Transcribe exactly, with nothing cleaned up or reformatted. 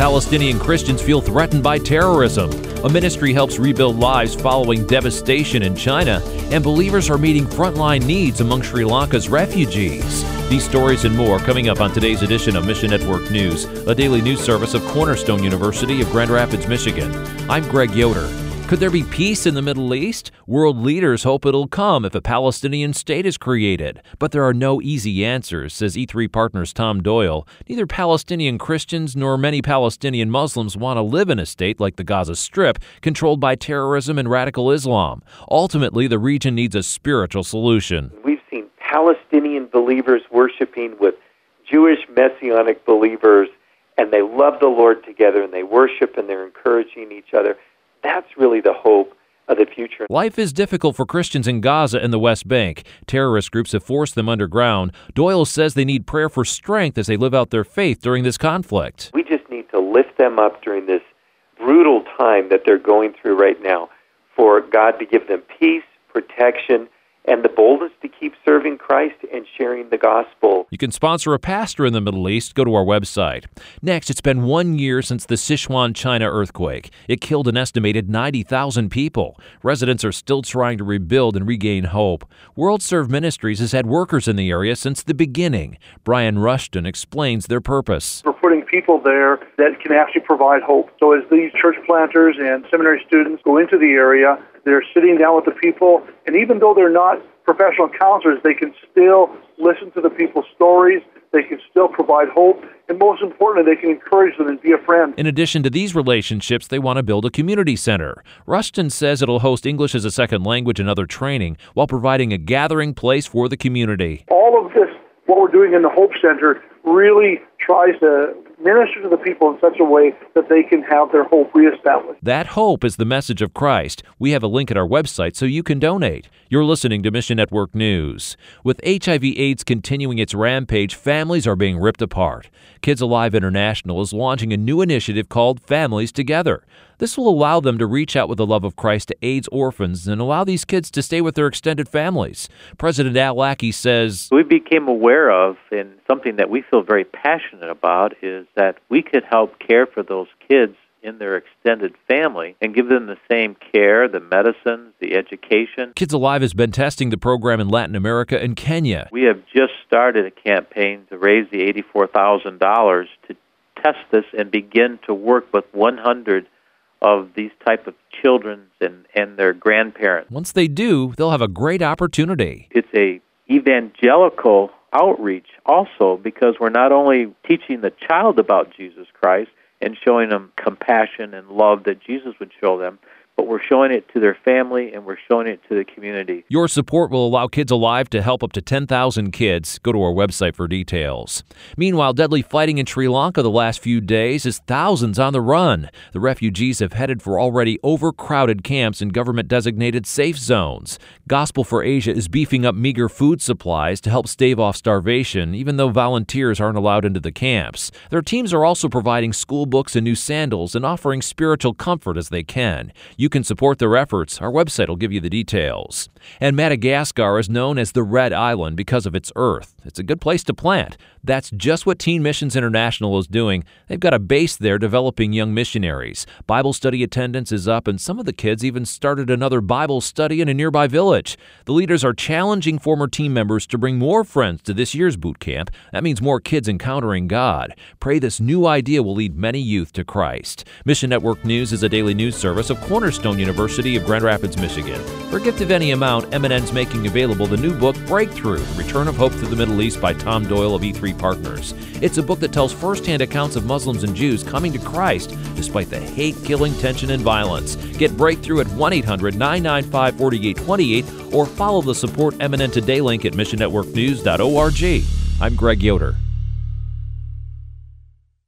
Palestinian Christians feel threatened by terrorism. A ministry helps rebuild lives following devastation in China, and believers are meeting frontline needs among Sri Lanka's refugees. These stories and more coming up on today's edition of Mission Network News, a daily news service of Cornerstone University of Grand Rapids, Michigan. I'm Greg Yoder. Could there be peace in the Middle East? World leaders hope it'll come if a Palestinian state is created. But there are no easy answers, says E three Partners' Tom Doyle. Neither Palestinian Christians nor many Palestinian Muslims want to live in a state like the Gaza Strip, controlled by terrorism and radical Islam. Ultimately, the region needs a spiritual solution. We've seen Palestinian believers worshiping with Jewish Messianic believers, and they love the Lord together, and they worship, and they're encouraging each other. That's really the hope of the future. Life is difficult for Christians in Gaza and the West Bank. Terrorist groups have forced them underground. Doyle says they need prayer for strength as they live out their faith during this conflict. We just need to lift them up during this brutal time that they're going through right now, for God to give them peace, protection, and the boldness to keep serving Christ and sharing the gospel. You can sponsor a pastor in the Middle East. Go to our website. Next, it's been one year since the Sichuan, China earthquake. It killed an estimated ninety thousand people. Residents are still trying to rebuild and regain hope. World Serve Ministries has had workers in the area since the beginning. Brian Rushton explains their purpose. We're putting people there that can actually provide hope. So as these church planters and seminary students go into the area, they're sitting down with the people, and even though they're not professional counselors, they can still listen to the people's stories, they can still provide hope, and most importantly, they can encourage them and be a friend. In addition to these relationships, they want to build a community center. Rushton says it'll host English as a second language and other training while providing a gathering place for the community. All of this, what we're doing in the Hope Center, really tries to minister to the people in such a way that they can have their hope reestablished. That hope is the message of Christ. We have a link at our website so you can donate. You're listening to Mission Network News. With H I V AIDS continuing its rampage, families are being ripped apart. Kids Alive International is launching a new initiative called Families Together. This will allow them to reach out with the love of Christ to AIDS orphans and allow these kids to stay with their extended families. President Al Lackey says, we became aware of, and something that we feel very passionate about, is that we could help care for those kids in their extended family and give them the same care, the medicines, the education. Kids Alive has been testing the program in Latin America and Kenya. We have just started a campaign to raise the eighty-four thousand dollars to test this and begin to work with one hundred of these type of children and, and their grandparents. Once they do, they'll have a great opportunity. It's a evangelical outreach also, because we're not only teaching the child about Jesus Christ and showing them compassion and love that Jesus would show them, but we're showing it to their family and we're showing it to the community. Your support will allow Kids Alive to help up to ten thousand kids. Go to our website for details. Meanwhile, deadly fighting in Sri Lanka the last few days is thousands on the run. The refugees have headed for already overcrowded camps in government-designated safe zones. Gospel for Asia is beefing up meager food supplies to help stave off starvation, even though volunteers aren't allowed into the camps. Their teams are also providing school books and new sandals and offering spiritual comfort as they can. You can support their efforts. Our website will give you the details. And Madagascar is known as the Red Island because of its earth. It's a good place to plant. That's just what Teen Missions International is doing. They've got a base there developing young missionaries. Bible study attendance is up, and some of the kids even started another Bible study in a nearby village. The leaders are challenging former team members to bring more friends to this year's boot camp. That means more kids encountering God. Pray this new idea will lead many youth to Christ. Mission Network News is a daily news service of Cornerstone University of Grand Rapids, Michigan. For a gift of any amount, M and N's making available the new book, Breakthrough, The Return of Hope to the Middle East by Tom Doyle of E three Partners. It's a book that tells firsthand accounts of Muslims and Jews coming to Christ despite the hate, killing, tension, and violence. Get Breakthrough at one eight hundred nine nine five four eight two eight or follow the Support M and N Today link at mission network news dot org. I'm Greg Yoder.